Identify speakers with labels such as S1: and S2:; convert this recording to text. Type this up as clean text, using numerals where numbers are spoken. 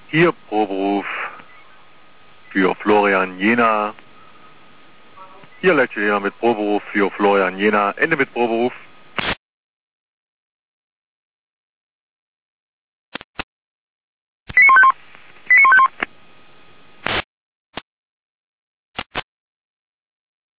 S1: Hier Proberuf für Florian Jena. Hier Lecture Jena mit Proberuf für Florian Jena. Ende mit Proberuf.